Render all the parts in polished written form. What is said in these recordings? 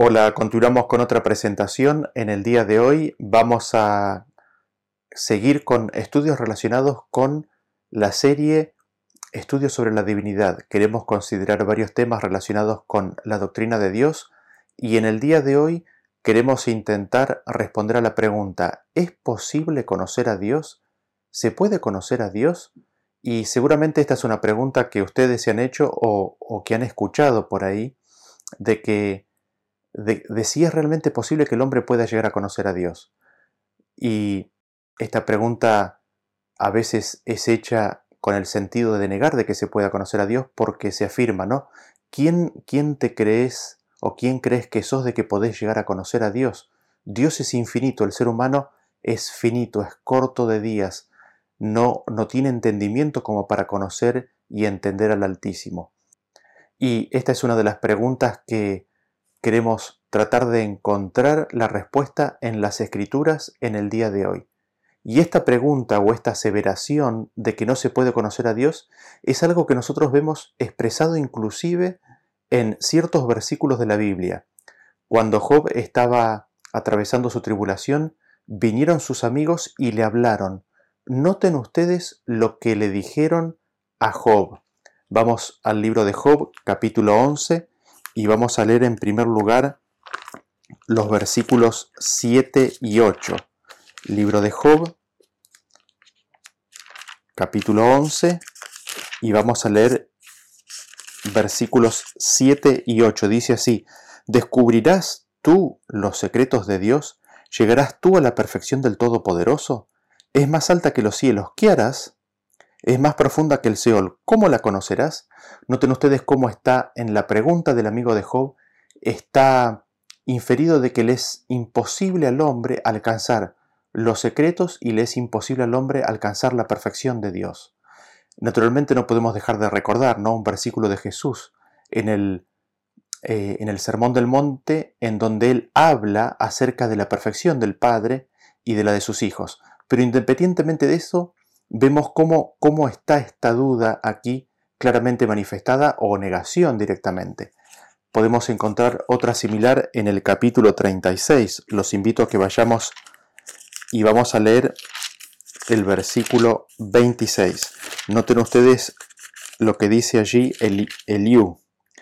Hola, continuamos con otra presentación. En el día de hoy vamos a seguir con estudios relacionados con la serie Estudios sobre la Divinidad. Queremos considerar varios temas relacionados con la doctrina de Dios y en el día de hoy queremos intentar responder a la pregunta: ¿es posible conocer a Dios? ¿Se puede conocer a Dios? Y seguramente esta es una pregunta que ustedes se han hecho o que han escuchado por ahí, de si es realmente posible que el hombre pueda llegar a conocer a Dios. Y esta pregunta a veces es hecha con el sentido de negar de que se pueda conocer a Dios, porque se afirma, ¿no? ¿Quién te crees o quién crees que sos de que podés llegar a conocer a Dios? Dios es infinito, el ser humano es finito, es corto de días, no tiene entendimiento como para conocer y entender al Altísimo. Y esta es una de las preguntas que queremos tratar de encontrar la respuesta en las Escrituras en el día de hoy. Y esta pregunta o esta aseveración de que no se puede conocer a Dios es algo que nosotros vemos expresado inclusive en ciertos versículos de la Biblia. Cuando Job estaba atravesando su tribulación, vinieron sus amigos y le hablaron. Noten ustedes lo que le dijeron a Job. Vamos al libro de Job, capítulo 11, y vamos a leer en primer lugar los versículos 7 y 8. Libro de Job, capítulo 11, y vamos a leer versículos 7 y 8. Dice así: ¿descubrirás tú los secretos de Dios? ¿Llegarás tú a la perfección del Todopoderoso? Es más alta que los cielos, ¿qué harás? Es más profunda que el Seol, ¿cómo la conocerás? Noten ustedes cómo está en la pregunta del amigo de Job, está inferido de que le es imposible al hombre alcanzar los secretos y le es imposible al hombre alcanzar la perfección de Dios. Naturalmente no podemos dejar de recordar, ¿no?, un versículo de Jesús en el Sermón del Monte, en donde él habla acerca de la perfección del Padre y de la de sus hijos. Pero independientemente de eso, vemos cómo está esta duda aquí claramente manifestada, o negación directamente. Podemos encontrar otra similar en el capítulo 36. Los invito a que vayamos y vamos a leer el versículo 26. Noten ustedes lo que dice allí Eliú.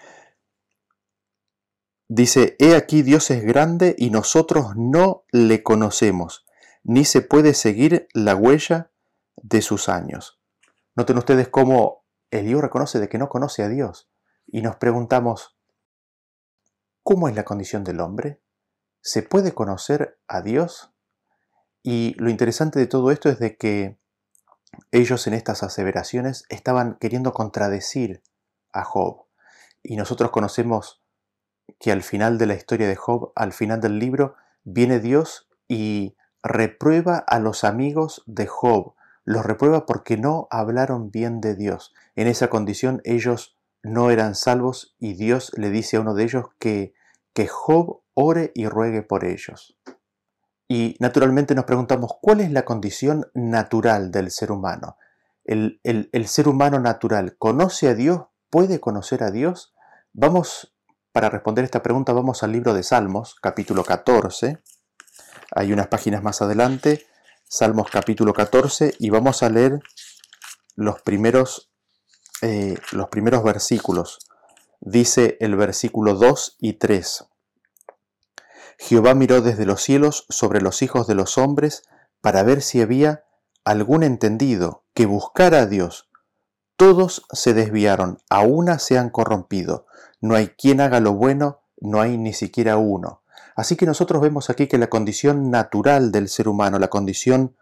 Dice: he aquí Dios es grande y nosotros no le conocemos, ni se puede seguir la huella de sus años. Noten ustedes cómo Eliú reconoce de que no conoce a Dios. Y nos preguntamos, ¿cómo es la condición del hombre? ¿Se puede conocer a Dios? Y lo interesante de todo esto es de que ellos en estas aseveraciones estaban queriendo contradecir a Job. Y nosotros conocemos que al final de la historia de Job, al final del libro, viene Dios y reprueba a los amigos de Job. Los reprueba porque no hablaron bien de Dios. En esa condición ellos no eran salvos y Dios le dice a uno de ellos que Job ore y ruegue por ellos. Y naturalmente nos preguntamos, ¿cuál es la condición natural del ser humano? ¿El ser humano natural conoce a Dios? ¿Puede conocer a Dios? Para responder esta pregunta, vamos al libro de Salmos, capítulo 14. Hay unas páginas más adelante, Salmos capítulo 14, y vamos a leer los primeros versículos. Dice el versículo 2 y 3. Jehová miró desde los cielos sobre los hijos de los hombres para ver si había algún entendido que buscara a Dios. Todos se desviaron, a una se han corrompido. No hay quien haga lo bueno, no hay ni siquiera uno. Así que nosotros vemos aquí que la condición natural del ser humano, la condición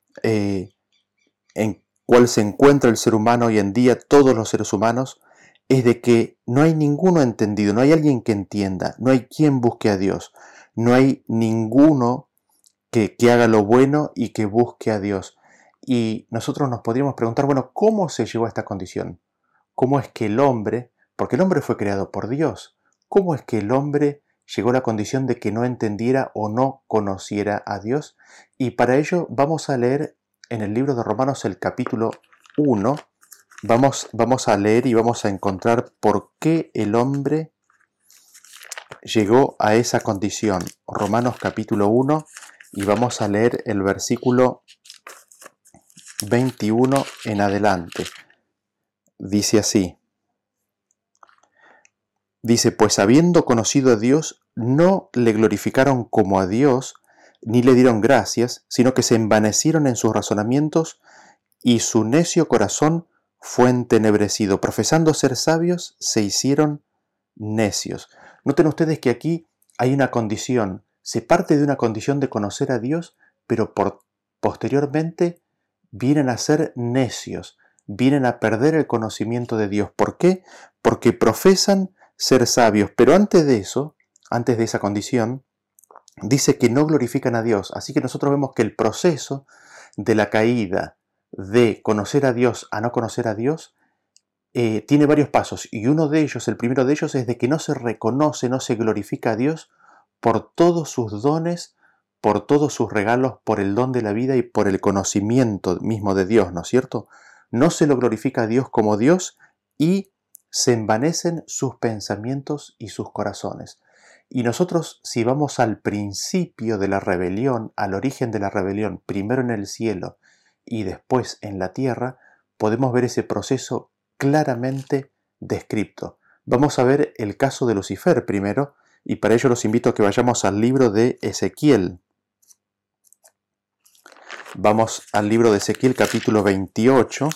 en cual se encuentra el ser humano hoy en día, todos los seres humanos, es de que no hay ninguno entendido, no hay alguien que entienda, no hay quien busque a Dios, no hay ninguno que haga lo bueno y que busque a Dios. Y nosotros nos podríamos preguntar, bueno, ¿cómo se llegó a esta condición? ¿Cómo es que el hombre, porque el hombre fue creado por Dios, cómo es que el hombre llegó a la condición de que no entendiera o no conociera a Dios? Y para ello vamos a leer en el libro de Romanos el capítulo 1, vamos a leer y vamos a encontrar por qué el hombre llegó a esa condición. Romanos capítulo 1 y vamos a leer el versículo 21 en adelante. Dice así. Dice, pues habiendo conocido a Dios, no le glorificaron como a Dios, ni le dieron gracias, sino que se envanecieron en sus razonamientos y su necio corazón fue entenebrecido. Profesando ser sabios, se hicieron necios. Noten ustedes que aquí hay una condición. Se parte de una condición de conocer a Dios, pero posteriormente vienen a ser necios, vienen a perder el conocimiento de Dios. ¿Por qué? Porque profesan ser sabios, pero antes de eso, antes de esa condición, dice que no glorifican a Dios. Así que nosotros vemos que el proceso de la caída de conocer a Dios a no conocer a Dios tiene varios pasos, y uno de ellos, el primero de ellos, es de que no se reconoce, no se glorifica a Dios por todos sus dones, por todos sus regalos, por el don de la vida y por el conocimiento mismo de Dios, ¿no es cierto? No se lo glorifica a Dios como Dios y se envanecen sus pensamientos y sus corazones. Y nosotros, si vamos al principio de la rebelión, al origen de la rebelión, primero en el cielo y después en la tierra, podemos ver ese proceso claramente descrito. Vamos a ver el caso de Lucifer primero, y para ello los invito a que vayamos al libro de Ezequiel. Vamos al libro de Ezequiel capítulo 28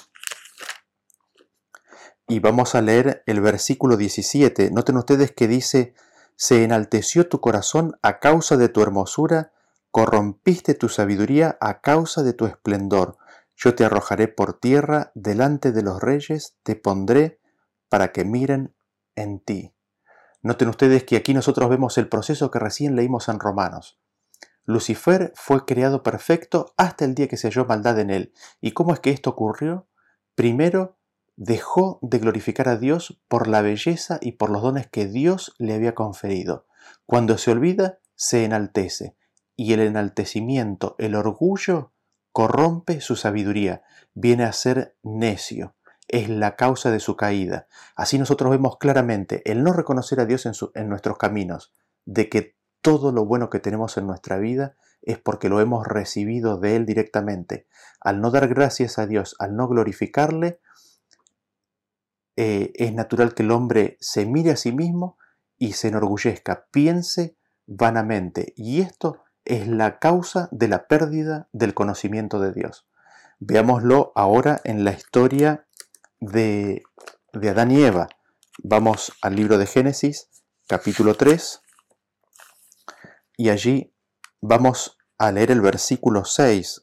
y vamos a leer el versículo 17. Noten ustedes que dice, se enalteció tu corazón a causa de tu hermosura, corrompiste tu sabiduría a causa de tu esplendor. Yo te arrojaré por tierra, delante de los reyes te pondré para que miren en ti. Noten ustedes que aquí nosotros vemos el proceso que recién leímos en Romanos. Lucifer fue creado perfecto hasta el día que se halló maldad en él. ¿Y cómo es que esto ocurrió? Primero, dejó de glorificar a Dios por la belleza y por los dones que Dios le había conferido. Cuando se olvida, se enaltece. Y el enaltecimiento, el orgullo, corrompe su sabiduría, viene a ser necio, es la causa de su caída. Así nosotros vemos claramente el no reconocer a Dios en nuestros caminos, de que todo lo bueno que tenemos en nuestra vida es porque lo hemos recibido de Él directamente. Al no dar gracias a Dios, al no glorificarle, es natural que el hombre se mire a sí mismo y se enorgullezca, piense vanamente. Y esto es la causa de la pérdida del conocimiento de Dios. Veámoslo ahora en la historia de Adán y Eva. Vamos al libro de Génesis, capítulo 3, y allí vamos a leer el versículo 6.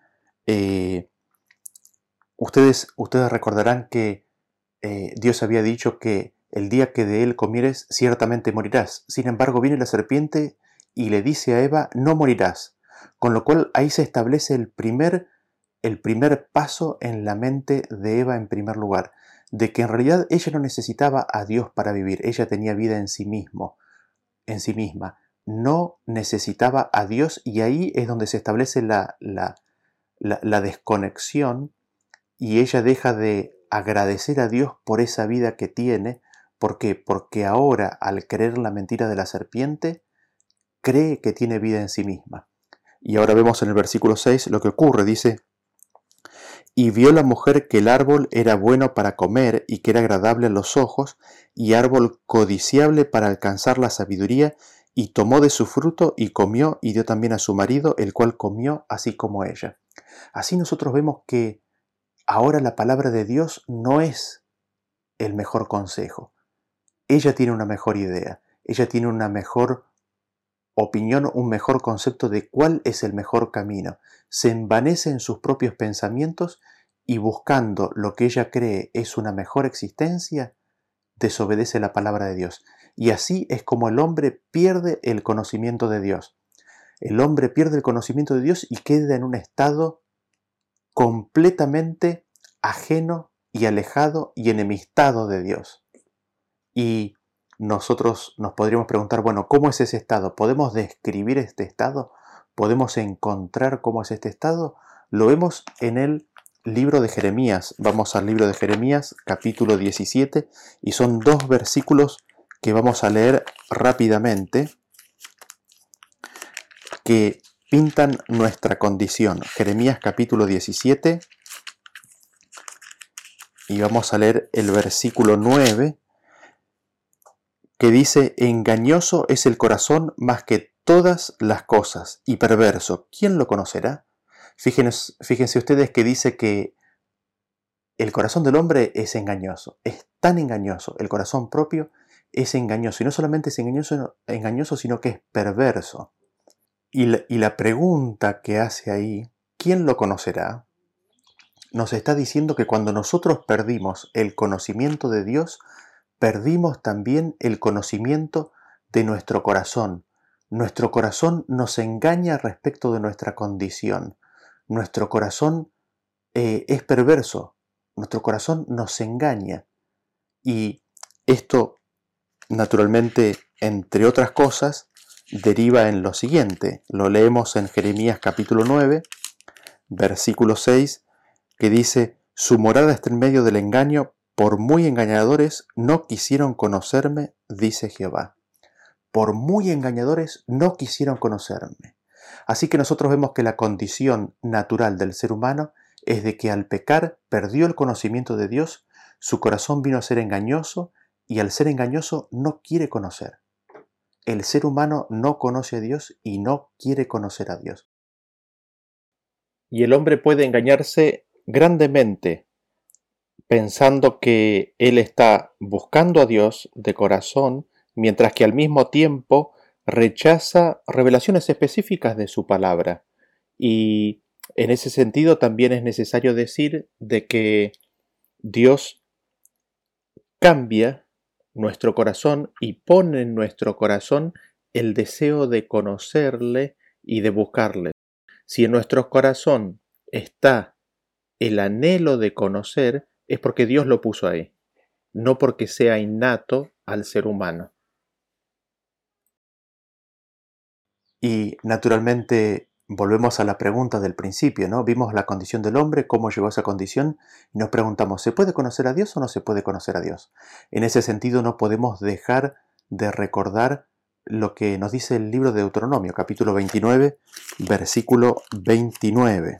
Ustedes recordarán que Dios había dicho que el día que de él comieres, ciertamente morirás. Sin embargo, viene la serpiente y le dice a Eva, no morirás. Con lo cual ahí se establece el primer paso en la mente de Eva en primer lugar, de que en realidad ella no necesitaba a Dios para vivir, ella tenía vida en sí misma, no necesitaba a Dios, y ahí es donde se establece la desconexión, y ella deja de agradecer a Dios por esa vida que tiene. ¿Por qué? Porque ahora, al creer la mentira de la serpiente, cree que tiene vida en sí misma. Y ahora vemos en el versículo 6 lo que ocurre. Dice, y vio la mujer que el árbol era bueno para comer y que era agradable a los ojos, y árbol codiciable para alcanzar la sabiduría, y tomó de su fruto y comió, y dio también a su marido, el cual comió así como ella. Así nosotros vemos que ahora la palabra de Dios no es el mejor consejo. Ella tiene una mejor idea, ella tiene una mejor opinión, un mejor concepto de cuál es el mejor camino. Se envanece en sus propios pensamientos y, buscando lo que ella cree es una mejor existencia, desobedece la palabra de Dios. Y así es como el hombre pierde el conocimiento de Dios. El hombre pierde el conocimiento de Dios y queda en un estado completamente ajeno y alejado y enemistado de Dios. Y nosotros nos podríamos preguntar, bueno, ¿cómo es ese estado? ¿Podemos describir este estado? ¿Podemos encontrar cómo es este estado? Lo vemos en el libro de Jeremías. Vamos al libro de Jeremías, capítulo 17, y son 2 versículos que vamos a leer rápidamente, que pintan nuestra condición. Jeremías capítulo 17, y vamos a leer el versículo 9, que dice: engañoso es el corazón más que todas las cosas, y perverso, ¿quién lo conocerá? Fíjense ustedes que dice que el corazón del hombre es engañoso, es tan engañoso, el corazón propio es engañoso, y no solamente es engañoso, sino que es perverso. Y la pregunta que hace ahí, ¿quién lo conocerá? Nos está diciendo que cuando nosotros perdimos el conocimiento de Dios, perdimos también el conocimiento de nuestro corazón. Nuestro corazón nos engaña respecto de nuestra condición. Nuestro corazón es perverso. Nuestro corazón nos engaña. Y esto, naturalmente, entre otras cosas, deriva en lo siguiente. Lo leemos en Jeremías capítulo 9, versículo 6, que dice: su morada está en medio del engaño, por muy engañadores no quisieron conocerme, dice Jehová. Por muy engañadores no quisieron conocerme. Así que nosotros vemos que la condición natural del ser humano es de que al pecar perdió el conocimiento de Dios, su corazón vino a ser engañoso, y al ser engañoso no quiere conocer. El ser humano no conoce a Dios y no quiere conocer a Dios. Y el hombre puede engañarse grandemente pensando que él está buscando a Dios de corazón, mientras que al mismo tiempo rechaza revelaciones específicas de su palabra. Y en ese sentido también es necesario decir de que Dios cambia nuestro corazón y pone en nuestro corazón el deseo de conocerle y de buscarle. Si en nuestro corazón está el anhelo de conocer, es porque Dios lo puso ahí, no porque sea innato al ser humano. Y naturalmente volvemos a la pregunta del principio, ¿no? Vimos la condición del hombre, cómo llegó a esa condición, y nos preguntamos, ¿se puede conocer a Dios o no se puede conocer a Dios? En ese sentido no podemos dejar de recordar lo que nos dice el libro de Deuteronomio, capítulo 29, versículo 29.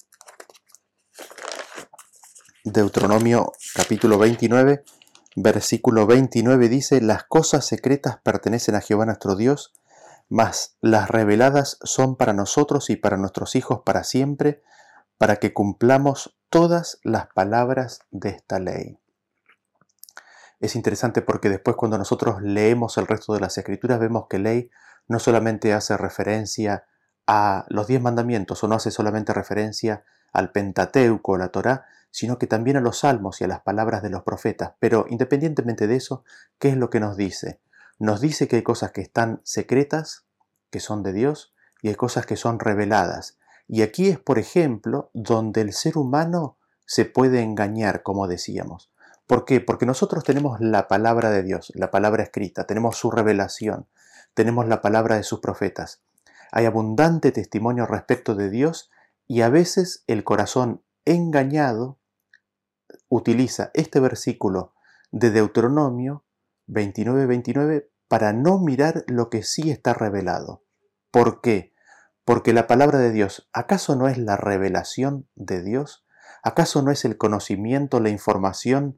Deuteronomio capítulo 29, versículo 29 dice: las cosas secretas pertenecen a Jehová nuestro Dios, mas las reveladas son para nosotros y para nuestros hijos para siempre, para que cumplamos todas las palabras de esta ley. Es interesante porque después, cuando nosotros leemos el resto de las Escrituras, vemos que ley no solamente hace referencia a los 10 mandamientos, o no hace solamente referencia al Pentateuco, la Torá, sino que también a los salmos y a las palabras de los profetas. Pero independientemente de eso, ¿qué es lo que nos dice? Nos dice que hay cosas que están secretas, que son de Dios, y hay cosas que son reveladas. Y aquí es, por ejemplo, donde el ser humano se puede engañar, como decíamos. ¿Por qué? Porque nosotros tenemos la palabra de Dios, la palabra escrita, tenemos su revelación, tenemos la palabra de sus profetas. Hay abundante testimonio respecto de Dios, y a veces el corazón engañado utiliza este versículo de Deuteronomio 29:29 para no mirar lo que sí está revelado. ¿Por qué? Porque la palabra de Dios, ¿acaso no es la revelación de Dios? ¿Acaso no es el conocimiento, la información,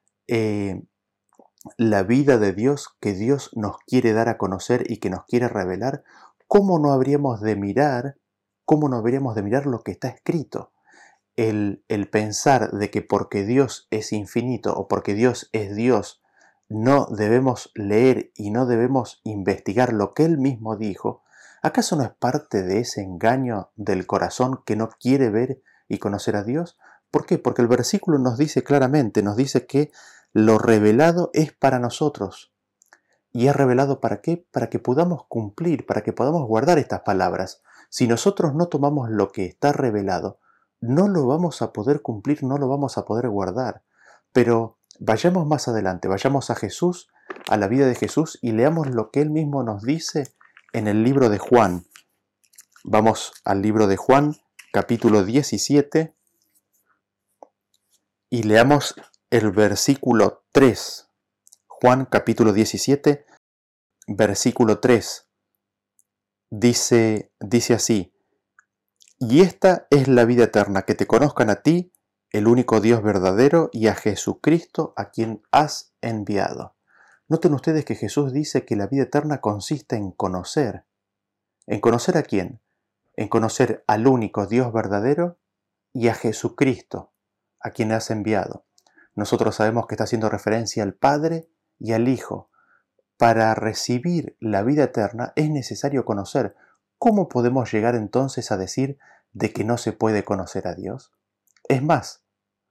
la vida de Dios que Dios nos quiere dar a conocer y que nos quiere revelar? ¿Cómo no habríamos de mirar lo que está escrito? El pensar de que porque Dios es infinito o porque Dios es Dios, no debemos leer y no debemos investigar lo que Él mismo dijo, ¿acaso no es parte de ese engaño del corazón que no quiere ver y conocer a Dios? ¿Por qué? Porque el versículo nos dice claramente, nos dice que lo revelado es para nosotros. ¿Y es revelado para qué? Para que podamos cumplir, para que podamos guardar estas palabras. Si nosotros no tomamos lo que está revelado, no lo vamos a poder cumplir, no lo vamos a poder guardar. Pero vayamos más adelante, vayamos a Jesús, a la vida de Jesús, y leamos lo que Él mismo nos dice en el libro de Juan. Vamos al libro de Juan, capítulo 17, y leamos el versículo 3. Juan capítulo 17, versículo 3. Dice así: y esta es la vida eterna, que te conozcan a ti, el único Dios verdadero, y a Jesucristo, a quien has enviado. Noten ustedes que Jesús dice que la vida eterna consiste en conocer. ¿En conocer a quién? En conocer al único Dios verdadero y a Jesucristo, a quien has enviado. Nosotros sabemos que está haciendo referencia al Padre y al Hijo. Para recibir la vida eterna es necesario conocer. ¿Cómo podemos llegar entonces a decir de que no se puede conocer a Dios? Es más,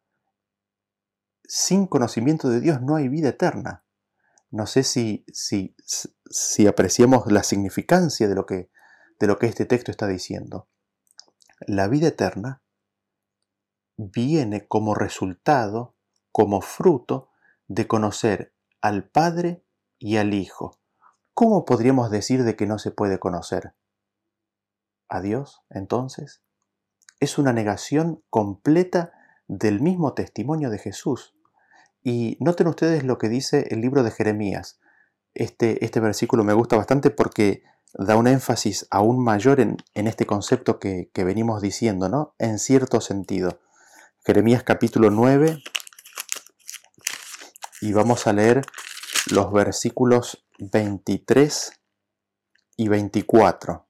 sin conocimiento de Dios no hay vida eterna. No sé si apreciamos la significancia de lo que este texto está diciendo. La vida eterna viene como resultado, como fruto de conocer al Padre y al Hijo. ¿Cómo podríamos decir de que no se puede conocer a Dios, entonces? Es una negación completa del mismo testimonio de Jesús. Y noten ustedes lo que dice el libro de Jeremías. Este versículo me gusta bastante porque da un énfasis aún mayor en este concepto que venimos diciendo, ¿no? En cierto sentido. Jeremías capítulo 9, y vamos a leer los versículos 23 y 24.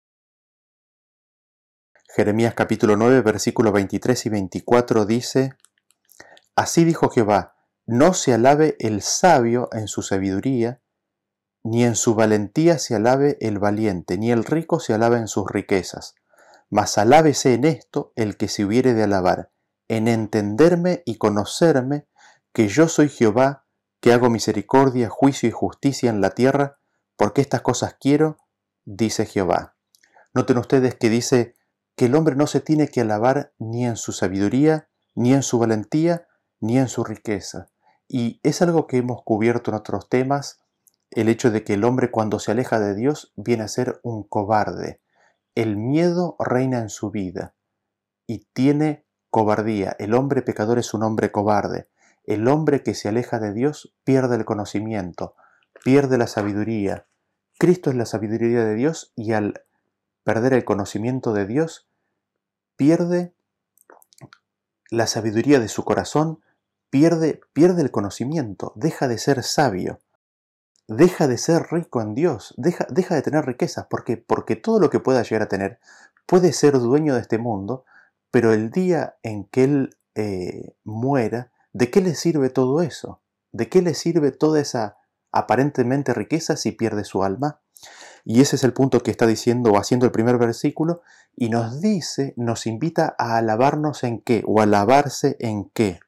Jeremías capítulo 9, versículos 23 y 24 dice: así dijo Jehová, no se alabe el sabio en su sabiduría, ni en su valentía se alabe el valiente, ni el rico se alabe en sus riquezas. Mas alábese en esto el que se hubiere de alabar, en entenderme y conocerme, que yo soy Jehová, que hago misericordia, juicio y justicia en la tierra, porque estas cosas quiero, dice Jehová. Noten ustedes que dice que el hombre no se tiene que alabar ni en su sabiduría, ni en su valentía, ni en su riqueza. Y es algo que hemos cubierto en otros temas, el hecho de que el hombre cuando se aleja de Dios viene a ser un cobarde. El miedo reina en su vida y tiene cobardía. El hombre pecador es un hombre cobarde. El hombre que se aleja de Dios pierde el conocimiento, pierde la sabiduría. Cristo es la sabiduría de Dios y al perder el conocimiento de Dios, pierde la sabiduría de su corazón, pierde el conocimiento, deja de ser sabio. Deja de ser rico en Dios, deja de tener riquezas. ¿Por qué? Porque todo lo que pueda llegar a tener puede ser dueño de este mundo, pero el día en que él muera, ¿de qué le sirve todo eso? ¿De qué le sirve toda esa aparentemente riqueza si pierde su alma? Y ese es el punto que está diciendo o haciendo el primer versículo, y nos dice, nos invita a alabarnos en qué, o alabarse en qué.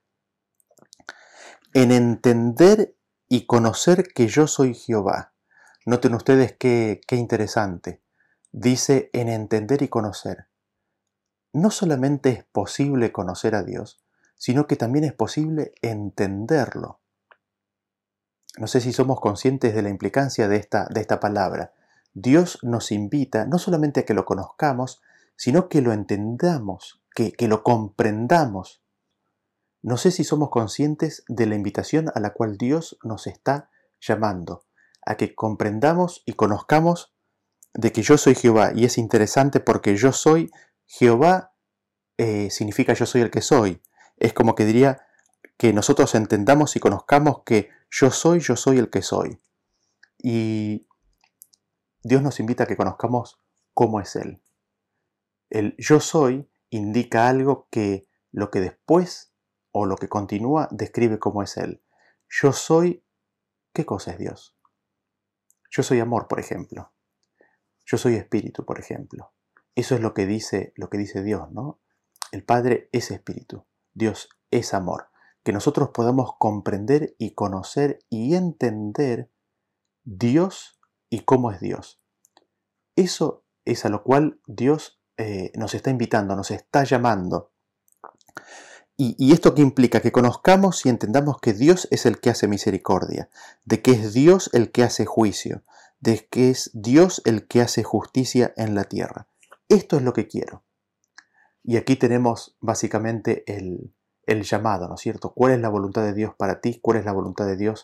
En entender y conocer que yo soy Jehová. Noten ustedes qué interesante. Dice en entender y conocer. No solamente es posible conocer a Dios, sino que también es posible entenderlo. No sé si somos conscientes de la implicancia de esta palabra. Dios nos invita no solamente a que lo conozcamos, sino que lo entendamos, que lo comprendamos. No sé si somos conscientes de la invitación a la cual Dios nos está llamando, a que comprendamos y conozcamos de que yo soy Jehová. Y es interesante porque yo soy Jehová, significa yo soy el que soy. Es como que diría que nosotros entendamos y conozcamos que yo soy el que soy. Y Dios nos invita a que conozcamos cómo es Él. El yo soy indica algo que lo que después o lo que continúa describe cómo es Él. Yo soy, ¿qué cosa es Dios? Yo soy amor, por ejemplo. Yo soy espíritu, por ejemplo. Eso es lo que dice Dios, ¿no? El Padre es espíritu, Dios es amor. Que nosotros podamos comprender y conocer y entender Dios y cómo es Dios. Eso es a lo cual Dios nos está invitando, nos está llamando. ¿Y esto qué implica? Que conozcamos y entendamos que Dios es el que hace misericordia, de que es Dios el que hace juicio, de que es Dios el que hace justicia en la tierra. Esto es lo que quiero. Y aquí tenemos básicamente el llamado, ¿no es cierto? ¿Cuál es la voluntad de Dios para ti? ¿Cuál es la voluntad de Dios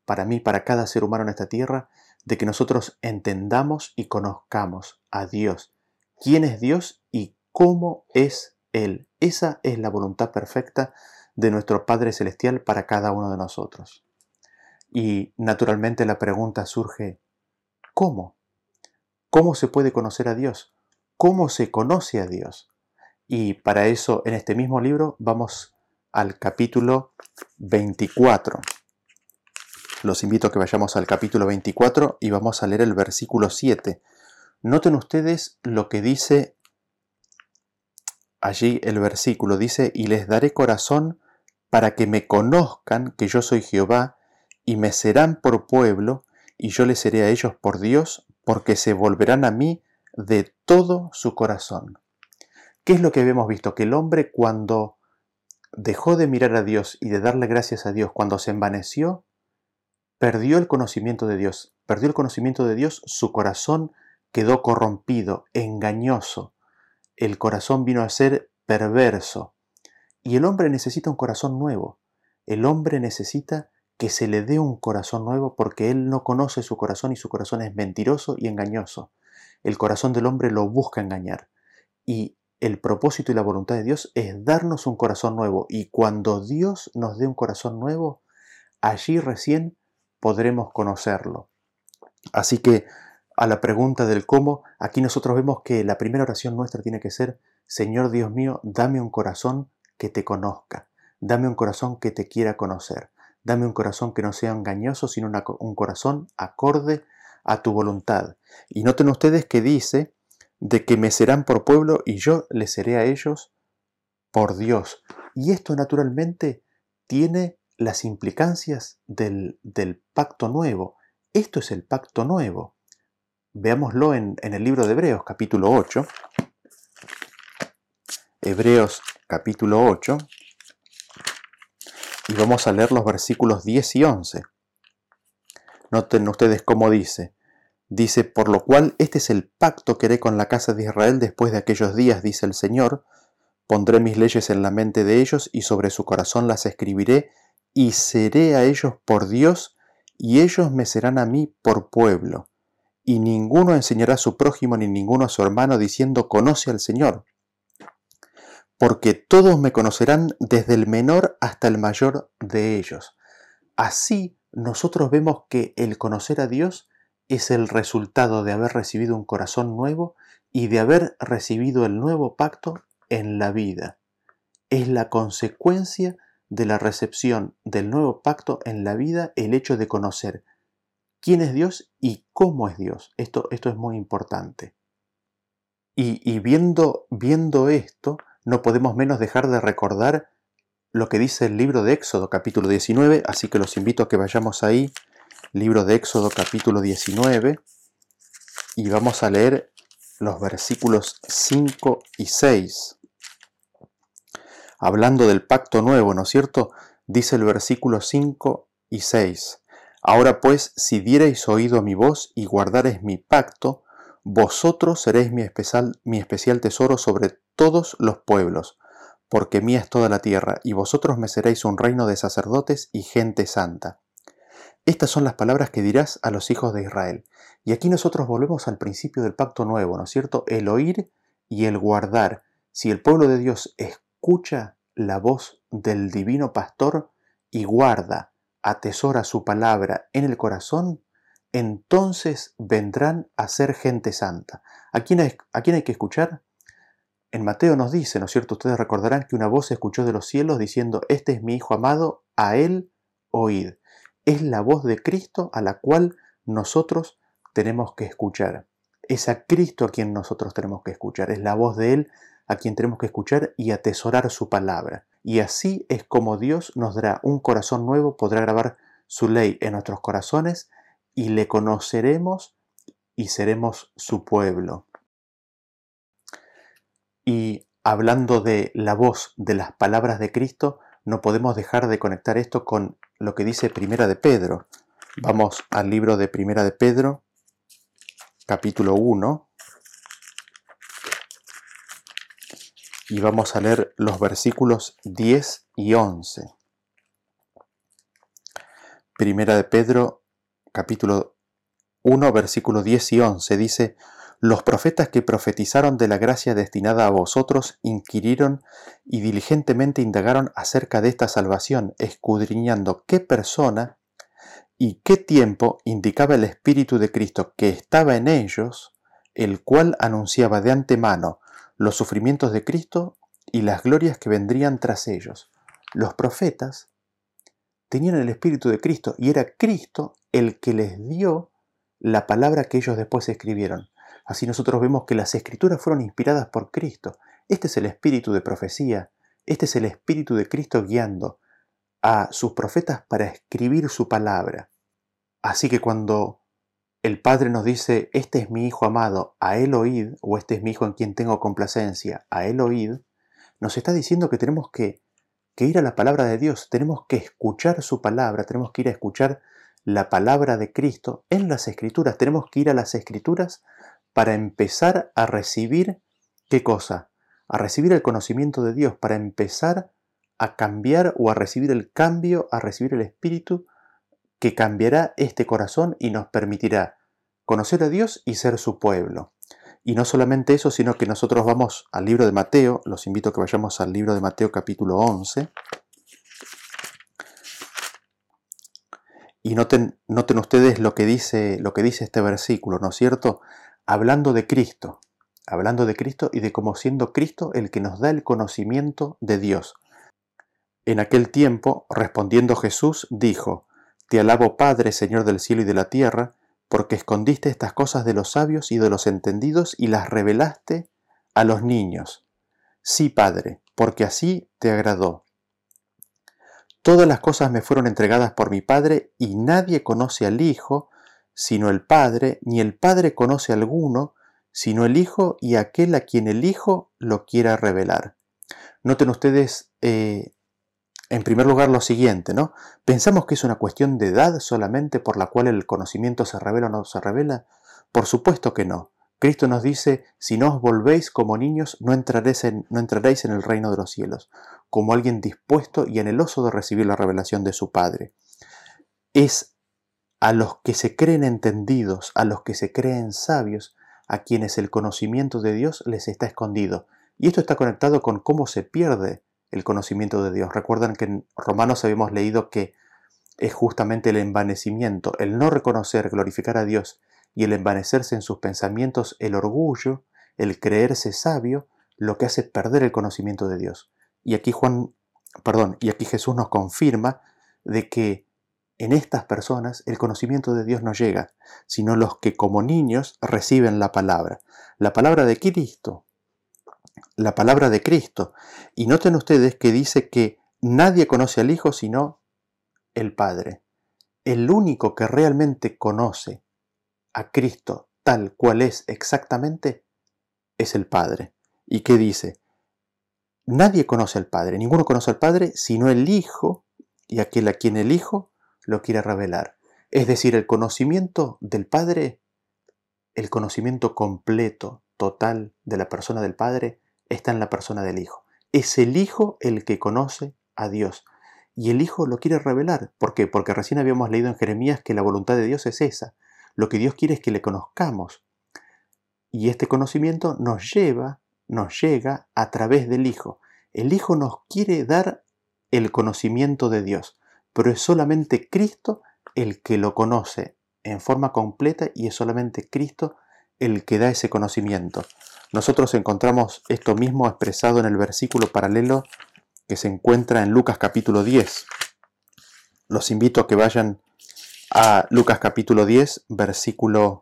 para mí, para cada ser humano en esta tierra, de que nosotros entendamos y conozcamos a Dios, quién es Dios y cómo es Él. Esa es la voluntad perfecta de nuestro Padre Celestial para cada uno de nosotros. Y naturalmente la pregunta surge, ¿cómo? ¿Cómo se puede conocer a Dios? ¿Cómo se conoce a Dios? Y para eso, en este mismo libro, vamos al capítulo 24. Los invito a que vayamos al capítulo 24 y vamos a leer el versículo 7. Noten ustedes lo que dice allí el versículo. Dice, y les daré corazón para que me conozcan que yo soy Jehová, y me serán por pueblo, y yo les seré a ellos por Dios, porque se volverán a mí de todo su corazón. ¿Qué es lo que habíamos visto? Que el hombre, cuando dejó de mirar a Dios y de darle gracias a Dios, cuando se envaneció, perdió el conocimiento de Dios. Perdió el conocimiento de Dios, su corazón quedó corrompido, engañoso. El corazón vino a ser perverso. Y el hombre necesita un corazón nuevo. El hombre necesita que se le dé un corazón nuevo porque él no conoce su corazón y su corazón es mentiroso y engañoso. El corazón del hombre lo busca engañar. Y el propósito y la voluntad de Dios es darnos un corazón nuevo. Y cuando Dios nos dé un corazón nuevo, allí recién podremos conocerlo. Así que a la pregunta del cómo, aquí nosotros vemos que la primera oración nuestra tiene que ser, Señor Dios mío, dame un corazón que te conozca, dame un corazón que te quiera conocer, dame un corazón que no sea engañoso, sino un corazón acorde a tu voluntad. Y noten ustedes que dice de que me serán por pueblo y yo les seré a ellos por Dios. Y esto naturalmente tiene las implicancias del pacto nuevo. Esto es el pacto nuevo. Veámoslo en el libro de Hebreos, capítulo 8. Hebreos, capítulo 8. Y vamos a leer los versículos 10 y 11. Noten ustedes cómo dice. Dice, por lo cual este es el pacto que haré con la casa de Israel después de aquellos días, dice el Señor. Pondré mis leyes en la mente de ellos y sobre su corazón las escribiré y seré a ellos por Dios y ellos me serán a mí por pueblo. Y ninguno enseñará a su prójimo ni ninguno a su hermano diciendo conoce al Señor. Porque todos me conocerán desde el menor hasta el mayor de ellos. Así nosotros vemos que el conocer a Dios es el resultado de haber recibido un corazón nuevo y de haber recibido el nuevo pacto en la vida. Es la consecuencia de la recepción del nuevo pacto en la vida el hecho de conocer quién es Dios y cómo es Dios. Esto es muy importante. Y viendo esto, no podemos menos dejar de recordar lo que dice el libro de Éxodo, capítulo 19, así que los invito a que vayamos ahí, libro de Éxodo, capítulo 19, y vamos a leer los versículos 5 y 6. Hablando del pacto nuevo, ¿no es cierto? Dice el versículo 5 y 6. Ahora pues, si diereis oído a mi voz y guardareis mi pacto, vosotros seréis mi especial tesoro sobre todos los pueblos, porque mía es toda la tierra, y vosotros me seréis un reino de sacerdotes y gente santa. Estas son las palabras que dirás a los hijos de Israel. Y aquí nosotros volvemos al principio del pacto nuevo, ¿no es cierto? El oír y el guardar. Si el pueblo de Dios escucha la voz del divino pastor y guarda, atesora su palabra en el corazón, entonces vendrán a ser gente santa. ¿A quién hay que escuchar? En Mateo nos dice, ¿no es cierto? Ustedes recordarán que una voz se escuchó de los cielos diciendo, este es mi Hijo amado, a él oíd. Es la voz de Cristo a la cual nosotros tenemos que escuchar. Es a Cristo a quien nosotros tenemos que escuchar. Es la voz de Él a quien tenemos que escuchar y atesorar su palabra. Y así es como Dios nos dará un corazón nuevo, podrá grabar su ley en nuestros corazones y le conoceremos y seremos su pueblo. Y hablando de la voz de las palabras de Cristo, no podemos dejar de conectar esto con lo que dice Primera de Pedro. Vamos al libro de Primera de Pedro, capítulo 1, y vamos a leer los versículos 10 y 11. Primera de Pedro, capítulo 1, versículos 10 y 11, dice: Los profetas que profetizaron de la gracia destinada a vosotros inquirieron y diligentemente indagaron acerca de esta salvación, escudriñando qué persona y qué tiempo indicaba el Espíritu de Cristo que estaba en ellos, el cual anunciaba de antemano los sufrimientos de Cristo y las glorias que vendrían tras ellos. Los profetas tenían el Espíritu de Cristo y era Cristo el que les dio la palabra que ellos después escribieron. Así nosotros vemos que las Escrituras fueron inspiradas por Cristo. Este es el espíritu de profecía, este es el Espíritu de Cristo guiando a sus profetas para escribir su palabra. Así que cuando el Padre nos dice: este es mi Hijo amado, a él oíd, o este es mi Hijo en quien tengo complacencia, a él oíd, nos está diciendo que tenemos que ir a la palabra de Dios, tenemos que escuchar su palabra, tenemos que ir a escuchar la palabra de Cristo en las Escrituras, tenemos que ir a las Escrituras para empezar a recibir, ¿qué cosa? A recibir el conocimiento de Dios, para empezar a cambiar o a recibir el cambio, a recibir el Espíritu que cambiará este corazón y nos permitirá conocer a Dios y ser su pueblo. Y no solamente eso, sino que nosotros vamos al libro de Mateo. Los invito a que vayamos al libro de Mateo capítulo 11. Y noten ustedes lo que dice este versículo, ¿no es cierto? Hablando de Cristo y de cómo siendo Cristo el que nos da el conocimiento de Dios. En aquel tiempo, respondiendo Jesús, dijo: Te alabo, Padre, Señor del cielo y de la tierra, porque escondiste estas cosas de los sabios y de los entendidos y las revelaste a los niños. Sí, Padre, porque así te agradó. Todas las cosas me fueron entregadas por mi Padre, y nadie conoce al Hijo sino el Padre, ni el Padre conoce a alguno sino el Hijo y aquel a quien el Hijo lo quiera revelar. Noten ustedes, en primer lugar, lo siguiente, ¿no? ¿Pensamos que es una cuestión de edad solamente por la cual el conocimiento se revela o no se revela? Por supuesto que no. Cristo nos dice: si no os volvéis como niños, no entraréis en el reino de los cielos, como alguien dispuesto y anheloso de recibir la revelación de su Padre. Es a los que se creen entendidos, a los que se creen sabios, a quienes el conocimiento de Dios les está escondido. Y esto está conectado con cómo se pierde el conocimiento de Dios. Recuerdan que en Romanos habíamos leído que es justamente el envanecimiento, el no reconocer, glorificar a Dios y el envanecerse en sus pensamientos, el orgullo, el creerse sabio, lo que hace perder el conocimiento de Dios. Y aquí Jesús nos confirma de que en estas personas el conocimiento de Dios no llega, sino los que como niños reciben la palabra de Cristo, la palabra de Cristo. Y noten ustedes que dice que nadie conoce al Hijo sino el Padre. El único que realmente conoce a Cristo tal cual es exactamente es el Padre. ¿Y qué dice? Nadie conoce al Padre, ninguno conoce al Padre sino el Hijo y aquel a quien el Hijo lo quiere revelar. Es decir, el conocimiento del Padre, el conocimiento completo, total de la persona del Padre, está en la persona del Hijo. Es el Hijo el que conoce a Dios. Y el Hijo lo quiere revelar. ¿Por qué? Porque recién habíamos leído en Jeremías que la voluntad de Dios es esa. Lo que Dios quiere es que le conozcamos. Y este conocimiento nos llega a través del Hijo. El Hijo nos quiere dar el conocimiento de Dios, pero es solamente Cristo el que lo conoce en forma completa y es solamente Cristo el que da ese conocimiento. Nosotros encontramos esto mismo expresado en el versículo paralelo que se encuentra en Lucas capítulo 10. Los invito a que vayan a Lucas capítulo 10, versículo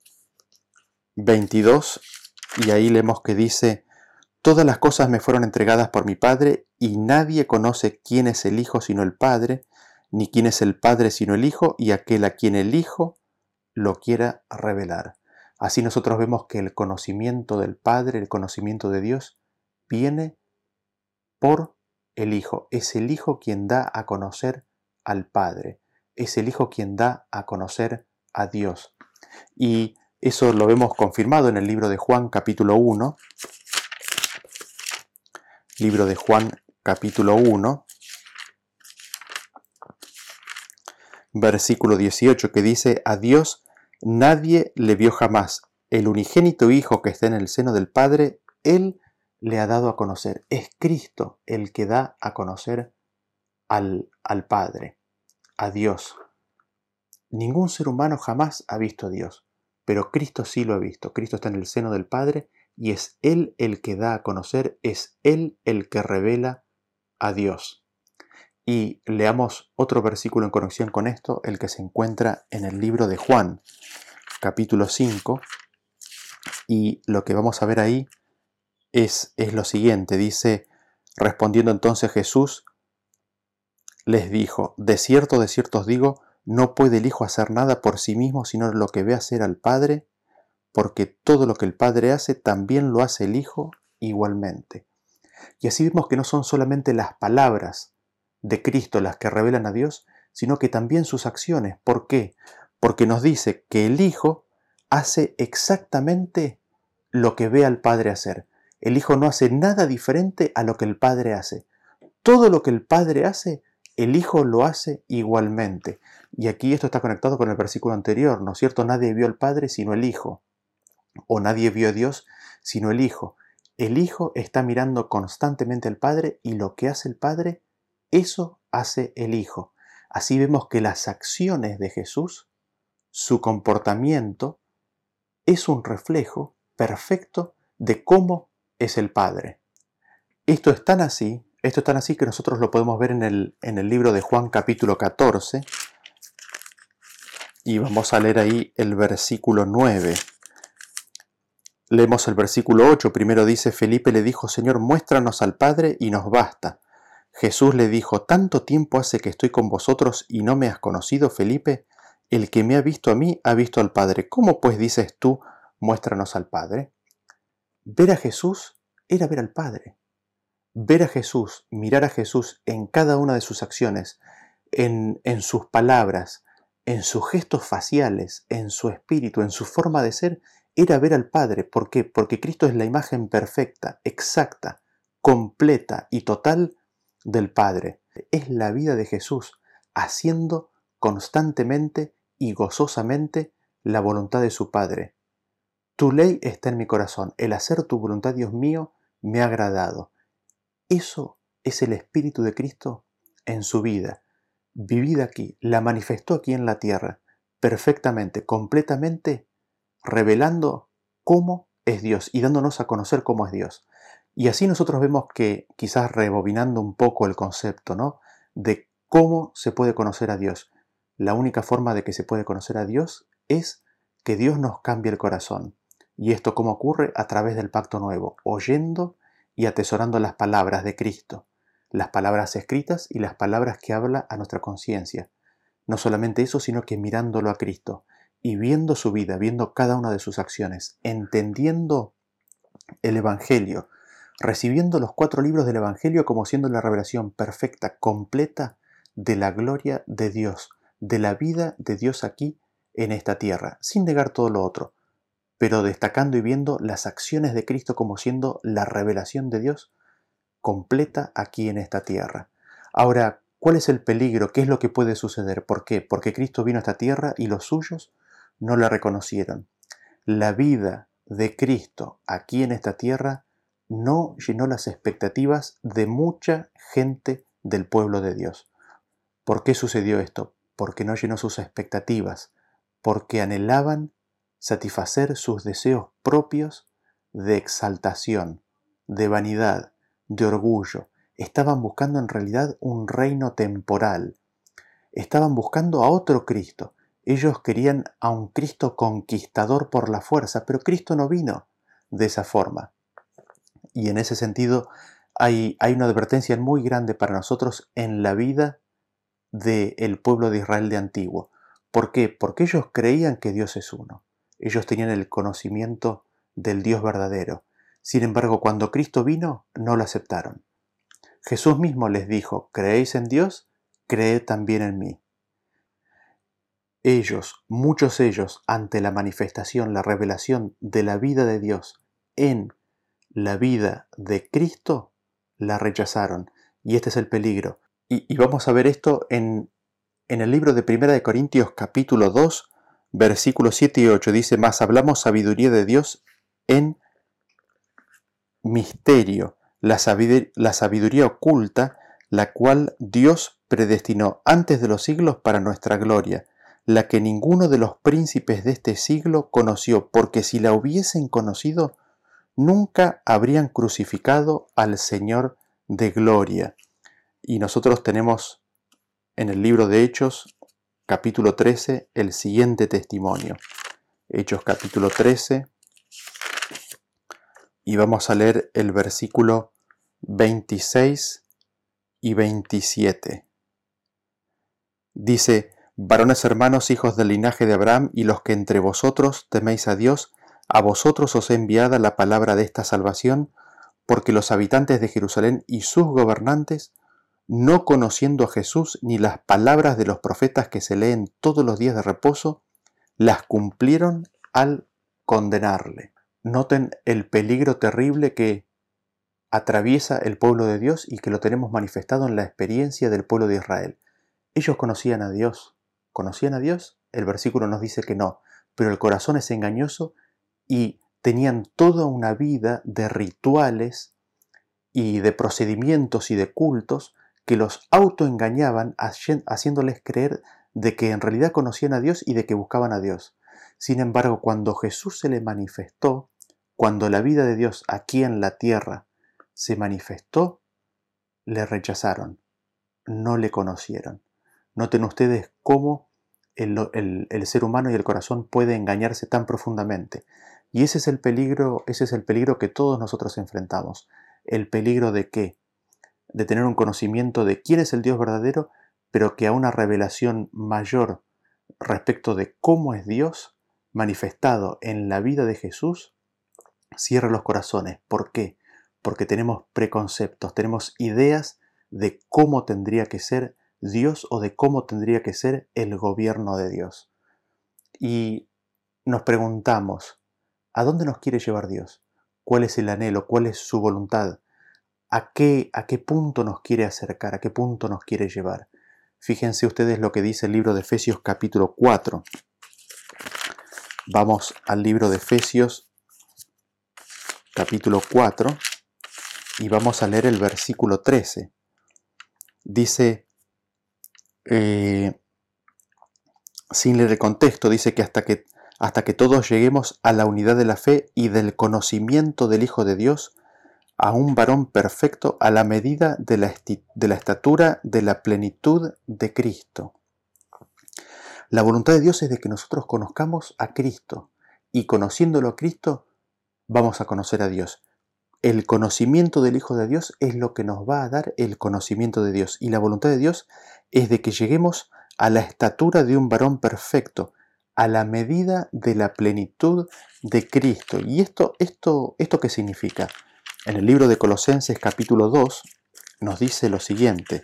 22, y ahí leemos que dice: Todas las cosas me fueron entregadas por mi Padre, y nadie conoce quién es el Hijo sino el Padre, ni quién es el Padre sino el Hijo, y aquel a quien el Hijo lo quiera revelar. Así nosotros vemos que el conocimiento del Padre, el conocimiento de Dios, viene por el Hijo. Es el Hijo quien da a conocer al Padre. Es el Hijo quien da a conocer a Dios. Y eso lo vemos confirmado en el libro de Juan capítulo 1. Libro de Juan capítulo 1. versículo 18, que dice: a Dios nadie le vio jamás. El unigénito Hijo que está en el seno del Padre, Él le ha dado a conocer. Es Cristo el que da a conocer al Padre, a Dios. Ningún ser humano jamás ha visto a Dios, pero Cristo sí lo ha visto. Cristo está en el seno del Padre y es Él el que da a conocer, es Él el que revela a Dios. Y leamos otro versículo en conexión con esto, el que se encuentra en el libro de Juan, capítulo 5, y lo que vamos a ver ahí es lo siguiente. Dice: respondiendo entonces Jesús les dijo: de cierto os digo, no puede el Hijo hacer nada por sí mismo, sino lo que ve hacer al Padre, porque todo lo que el Padre hace, también lo hace el Hijo igualmente. Y así vemos que no son solamente las palabras de Cristo las que revelan a Dios, sino que también sus acciones. ¿Por qué? Porque nos dice que el Hijo hace exactamente lo que ve al Padre hacer. El Hijo no hace nada diferente a lo que el Padre hace. Todo lo que el Padre hace, el Hijo lo hace igualmente. Y aquí esto está conectado con el versículo anterior, ¿no es cierto? Nadie vio al Padre sino el Hijo, o nadie vio a Dios sino el Hijo. El Hijo está mirando constantemente al Padre y lo que hace el Padre, eso hace el Hijo. Así vemos que las acciones de Jesús, su comportamiento, es un reflejo perfecto de cómo es el Padre. Esto es tan así que nosotros lo podemos ver en el libro de Juan capítulo 14, y vamos a leer ahí el versículo 9. Leemos el versículo 8. Primero dice: Felipe le dijo: Señor, muéstranos al Padre y nos basta. Jesús le dijo: ¿tanto tiempo hace que estoy con vosotros y no me has conocido, Felipe? El que me ha visto a mí ha visto al Padre. ¿Cómo pues dices tú, muéstranos al Padre? Ver a Jesús era ver al Padre. Ver a Jesús, mirar a Jesús en cada una de sus acciones, en sus palabras, en sus gestos faciales, en su espíritu, en su forma de ser, era ver al Padre. ¿Por qué? Porque Cristo es la imagen perfecta, exacta, completa y total del Padre. Es la vida de Jesús, haciendo constantemente y gozosamente la voluntad de su Padre. Tu ley está en mi corazón, el hacer tu voluntad, Dios mío, me ha agradado. Eso es el Espíritu de Cristo en su vida, vivida aquí, la manifestó aquí en la tierra, perfectamente, completamente, revelando cómo es Dios y dándonos a conocer cómo es Dios. Y así nosotros vemos que, quizás rebobinando un poco el concepto, ¿no?, de cómo se puede conocer a Dios. La única forma de que se puede conocer a Dios es que Dios nos cambie el corazón. ¿Y esto cómo ocurre? A través del pacto nuevo, oyendo y atesorando las palabras de Cristo, las palabras escritas y las palabras que habla a nuestra conciencia. No solamente eso, sino que mirándolo a Cristo y viendo su vida, viendo cada una de sus acciones, entendiendo el Evangelio, recibiendo los 4 libros del Evangelio como siendo la revelación perfecta, completa de la gloria de Dios, de la vida de Dios aquí en esta tierra, sin negar todo lo otro, pero destacando y viendo las acciones de Cristo como siendo la revelación de Dios completa aquí en esta tierra. Ahora, ¿cuál es el peligro? ¿Qué es lo que puede suceder? ¿Por qué? Porque Cristo vino a esta tierra y los suyos no la reconocieron. La vida de Cristo aquí en esta tierra no llenó las expectativas de mucha gente del pueblo de Dios. ¿Por qué sucedió esto? Porque no llenó sus expectativas, porque anhelaban satisfacer sus deseos propios de exaltación, de vanidad, de orgullo. Estaban buscando en realidad un reino temporal. Estaban buscando a otro Cristo. Ellos querían a un Cristo conquistador por la fuerza, pero Cristo no vino de esa forma. Y en ese sentido hay una advertencia muy grande para nosotros en la vida del pueblo de Israel de antiguo. ¿Por qué? Porque ellos creían que Dios es uno. Ellos tenían el conocimiento del Dios verdadero. Sin embargo, cuando Cristo vino, no lo aceptaron. Jesús mismo les dijo: ¿creéis en Dios? Creed también en mí. Ellos, muchos ellos, ante la manifestación, la revelación de la vida de Dios en la vida de Cristo, la rechazaron. Y este es el peligro. Y vamos a ver esto en En el libro de Primera de Corintios capítulo 2, versículos 7 y 8 dice: Mas hablamos sabiduría de Dios en misterio, la sabiduría oculta, la cual Dios predestinó antes de los siglos para nuestra gloria, la que ninguno de los príncipes de este siglo conoció, porque si la hubiesen conocido, nunca habrían crucificado al Señor de gloria. Y nosotros tenemos en el libro de Hechos, capítulo 13, el siguiente testimonio. Hechos capítulo 13, y vamos a leer el versículo 26 y 27. Dice: Varones hermanos, hijos del linaje de Abraham, y los que entre vosotros teméis a Dios, a vosotros os he enviada la palabra de esta salvación, porque los habitantes de Jerusalén y sus gobernantes, no conociendo a Jesús ni las palabras de los profetas que se leen todos los días de reposo, las cumplieron al condenarle. Noten el peligro terrible que atraviesa el pueblo de Dios y que lo tenemos manifestado en la experiencia del pueblo de Israel. Ellos conocían a Dios. ¿Conocían a Dios? El versículo nos dice que no, pero el corazón es engañoso y tenían toda una vida de rituales y de procedimientos y de cultos que los autoengañaban, haciéndoles creer de que en realidad conocían a Dios y de que buscaban a Dios. Sin embargo, cuando Jesús se le manifestó, cuando la vida de Dios aquí en la tierra se manifestó, le rechazaron, no le conocieron. Noten ustedes cómo el ser humano y el corazón puede engañarse tan profundamente. Y ese es el peligro que todos nosotros enfrentamos. ¿El peligro de qué? De tener un conocimiento de quién es el Dios verdadero, pero que a una revelación mayor respecto de cómo es Dios manifestado en la vida de Jesús cierra los corazones. ¿Por qué? Porque tenemos preconceptos, tenemos ideas de cómo tendría que ser Dios o de cómo tendría que ser el gobierno de Dios. Y nos preguntamos, ¿a dónde nos quiere llevar Dios? ¿Cuál es el anhelo? ¿Cuál es su voluntad? ¿A qué punto nos quiere acercar? ¿A qué punto nos quiere llevar? Fíjense ustedes lo que dice el libro de Efesios capítulo 4. Vamos al libro de Efesios capítulo 4 y vamos a leer el versículo 13. Dice, sin leer el contexto, dice que hasta que todos lleguemos a la unidad de la fe y del conocimiento del Hijo de Dios, a un varón perfecto a la medida de la estatura de la plenitud de Cristo. La voluntad de Dios es de que nosotros conozcamos a Cristo, y conociéndolo a Cristo vamos a conocer a Dios. El conocimiento del Hijo de Dios es lo que nos va a dar el conocimiento de Dios, y la voluntad de Dios es de que lleguemos a la estatura de un varón perfecto, a la medida de la plenitud de Cristo. ¿Y esto qué significa? En el libro de Colosenses capítulo 2 nos dice lo siguiente.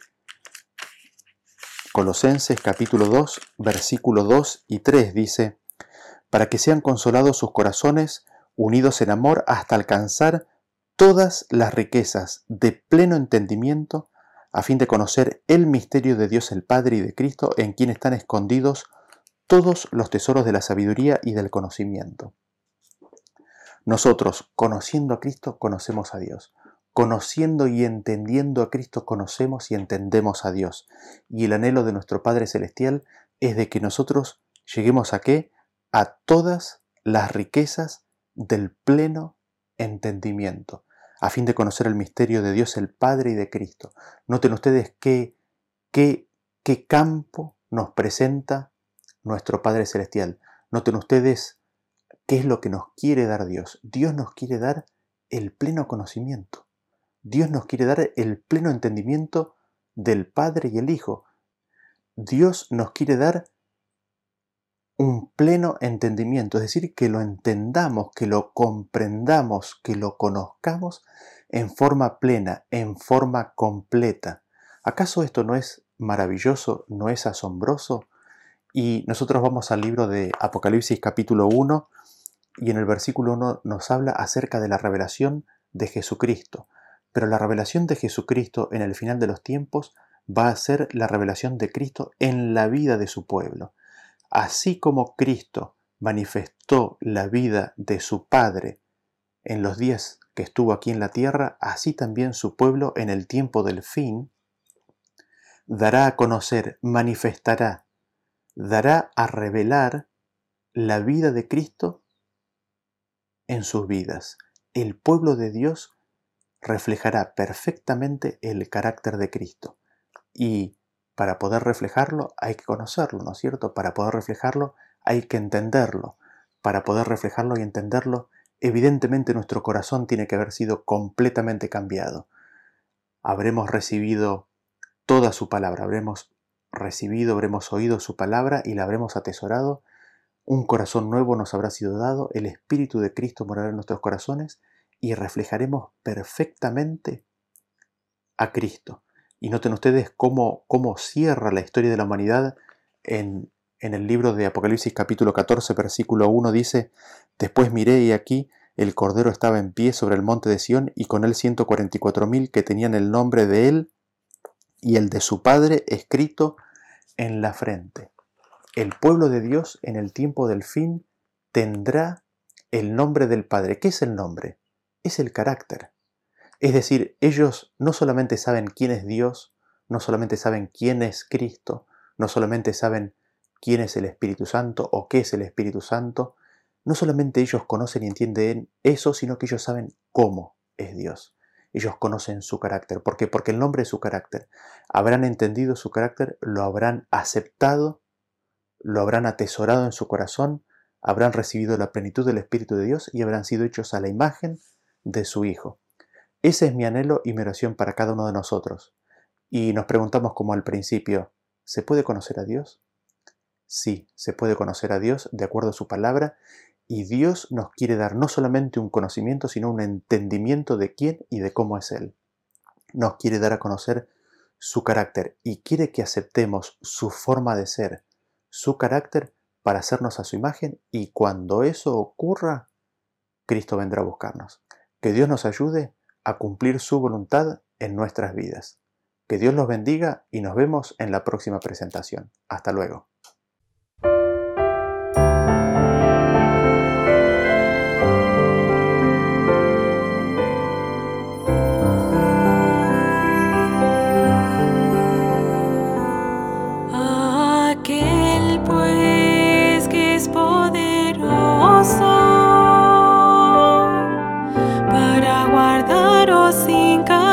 Colosenses capítulo 2, versículo 2 y 3 dice: para que sean consolados sus corazones, unidos en amor, hasta alcanzar todas las riquezas de pleno entendimiento, a fin de conocer el misterio de Dios el Padre y de Cristo, en quien están escondidos todos los tesoros de la sabiduría y del conocimiento. Nosotros, conociendo a Cristo, conocemos a Dios. Conociendo y entendiendo a Cristo, conocemos y entendemos a Dios. Y el anhelo de nuestro Padre Celestial es de que nosotros lleguemos ¿a qué? A todas las riquezas del pleno entendimiento, a fin de conocer el misterio de Dios el Padre y de Cristo. Noten ustedes qué campo nos presenta nuestro Padre Celestial. Noten ustedes ¿qué es lo que nos quiere dar Dios? Dios nos quiere dar el pleno conocimiento. Dios nos quiere dar el pleno entendimiento del Padre y el Hijo. Dios nos quiere dar un pleno entendimiento, es decir, que lo entendamos, que lo comprendamos, que lo conozcamos en forma plena, en forma completa. ¿Acaso esto no es maravilloso, no es asombroso? Y nosotros vamos al libro de Apocalipsis capítulo 1, y en el versículo 1 nos habla acerca de la revelación de Jesucristo. Pero la revelación de Jesucristo en el final de los tiempos va a ser la revelación de Cristo en la vida de su pueblo. Así como Cristo manifestó la vida de su Padre en los días que estuvo aquí en la tierra, así también su pueblo en el tiempo del fin dará a conocer, manifestará, dará a revelar la vida de Cristo en sus vidas. El pueblo de Dios reflejará perfectamente el carácter de Cristo. Y para poder reflejarlo hay que conocerlo, ¿no es cierto? Para poder reflejarlo hay que entenderlo. Para poder reflejarlo y entenderlo, evidentemente nuestro corazón tiene que haber sido completamente cambiado. Habremos recibido toda su palabra, habremos oído su palabra y la habremos atesorado. Un corazón nuevo nos habrá sido dado, el Espíritu de Cristo morará en nuestros corazones y reflejaremos perfectamente a Cristo. Y noten ustedes cómo cierra la historia de la humanidad en el libro de Apocalipsis capítulo 14, versículo 1 dice: Después miré y aquí el Cordero estaba en pie sobre el monte de Sión y con él 144.000 que tenían el nombre de él y el de su Padre escrito en la frente. El pueblo de Dios en el tiempo del fin tendrá el nombre del Padre. ¿Qué es el nombre? Es el carácter. Es decir, ellos no solamente saben quién es Dios, no solamente saben quién es Cristo, no solamente saben quién es el Espíritu Santo o qué es el Espíritu Santo, no solamente ellos conocen y entienden eso, sino que ellos saben cómo es Dios. Ellos conocen su carácter. ¿Por qué? Porque el nombre es su carácter. Habrán entendido su carácter, lo habrán aceptado, lo habrán atesorado en su corazón, habrán recibido la plenitud del Espíritu de Dios y habrán sido hechos a la imagen de su Hijo. Ese es mi anhelo y mi oración para cada uno de nosotros. Y nos preguntamos como al principio, ¿se puede conocer a Dios? Sí, se puede conocer a Dios de acuerdo a su palabra, y Dios nos quiere dar no solamente un conocimiento, sino un entendimiento de quién y de cómo es Él. Nos quiere dar a conocer su carácter y quiere que aceptemos su forma de ser, su carácter, para hacernos a su imagen, y cuando eso ocurra, Cristo vendrá a buscarnos. Que Dios nos ayude a cumplir su voluntad en nuestras vidas. Que Dios los bendiga y nos vemos en la próxima presentación. Hasta luego. Aquel pues que es poderoso para guardaros sin caer.